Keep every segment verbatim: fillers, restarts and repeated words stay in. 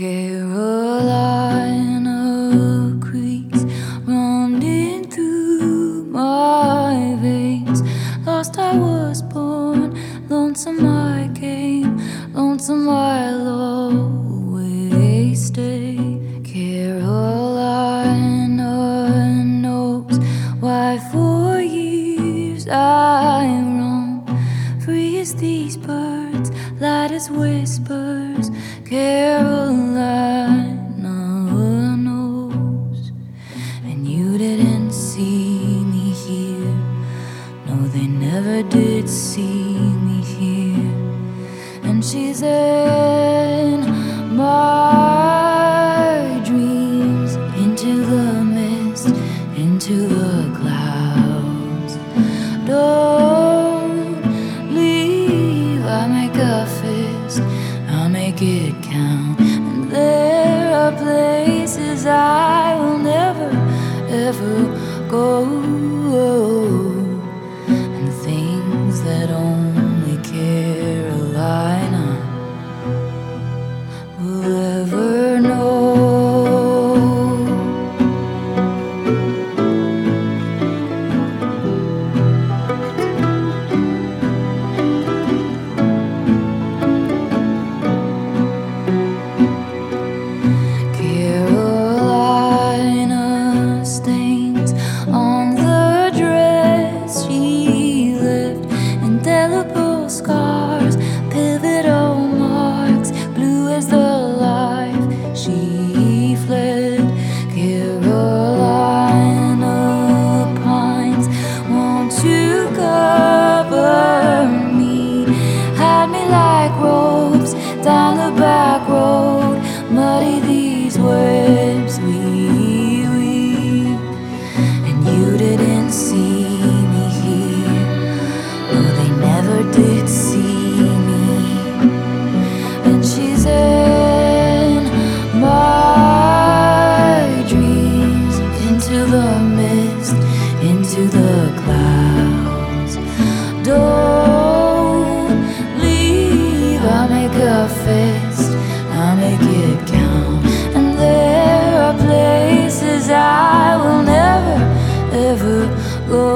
Carolina creeks running through my veins. Lost I was born, lonesome I came, lonesome I'll always stay. Carolina knows why for years I roam, free as these birds, light as whispers. Carolina knows. And you didn't see me here, no, they never did see me here. And she's in my dreams, into the mist, into the clouds. Don't leave, I make a fist, I'll make it count. And there are places I will never, ever go, and things that only Carolina will ever know. Carolina stains on the dress she left, indelible scars, pivotal marks, blue as the life she fled. Carolina pines, won't you cover me, hide me like ropes down the back road, muddy these webs we weave. And you didn't see me here, no, they never did see me. And she's in my dreams, into the mist, into the clouds. Don't leave, I'll make a fist, I'll make it count. And there are places I will never, ever go,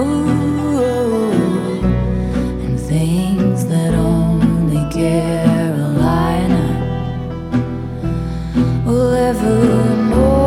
and things that only Carolina will ever know.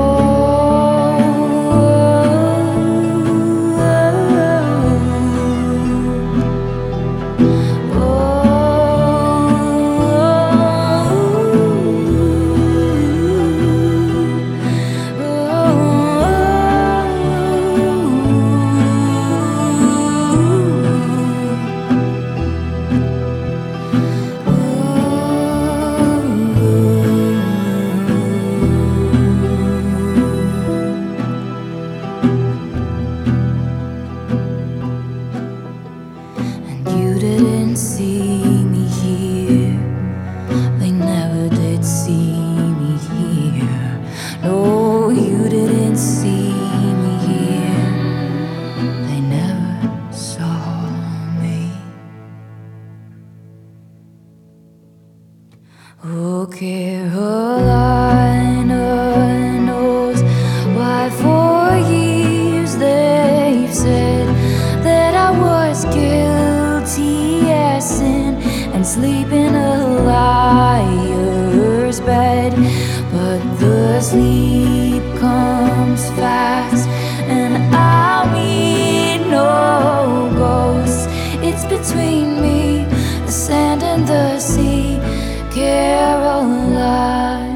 You didn't see me here, they never did see me here. No, you didn't see me here, they never saw me. Oh, Carolina knows why for years they've said that I was guilty as sin and sleep in a liar's bed. But the sleep comes fast, and I'll meet no ghosts. It's between me, the sand and the sea, Carolina.